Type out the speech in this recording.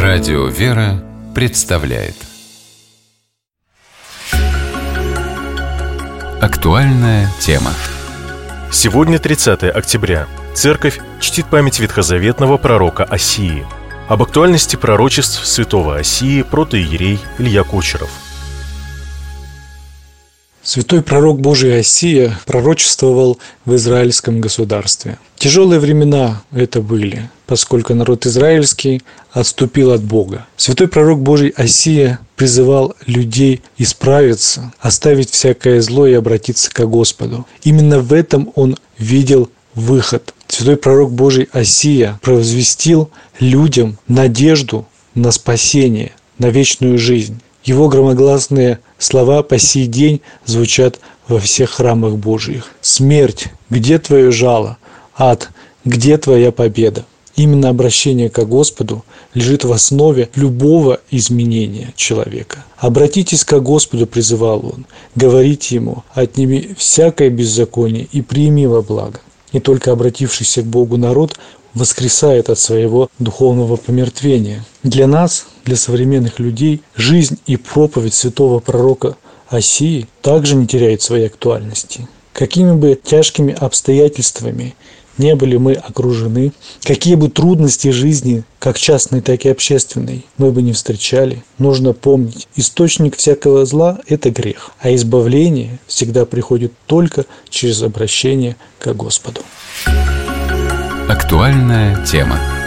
Радио «Вера» представляет актуальная тема. Сегодня 30 октября. Церковь чтит память ветхозаветного пророка Осии. Об актуальности пророчеств святого Осии протоиерей Илья Кучеров. Святой пророк Божий Осия пророчествовал в израильском государстве. Тяжелые времена это были, поскольку народ израильский отступил от Бога. Святой пророк Божий Осия призывал людей исправиться, оставить всякое зло и обратиться к Господу. Именно в этом он видел выход. Святой пророк Божий Осия провозвестил людям надежду на спасение, на вечную жизнь. Его громогласные слова по сей день звучат во всех храмах Божьих. «Смерть, где твое жало? Ад, где твоя победа?» Именно обращение к Господу лежит в основе любого изменения человека. «Обратитесь к Господу», призывал он, «говорите Ему, отними всякое беззаконие и прими во благо». И только обратившийся к Богу народ воскресает от своего духовного помертвения. Для нас, для современных людей, жизнь и проповедь святого пророка Осии также не теряют своей актуальности. Какими бы тяжкими обстоятельствами не были мы окружены, какие бы трудности жизни, как частной, так и общественной, мы бы не встречали, нужно помнить, источник всякого зла – это грех, а избавление всегда приходит только через обращение к Господу. Актуальная тема.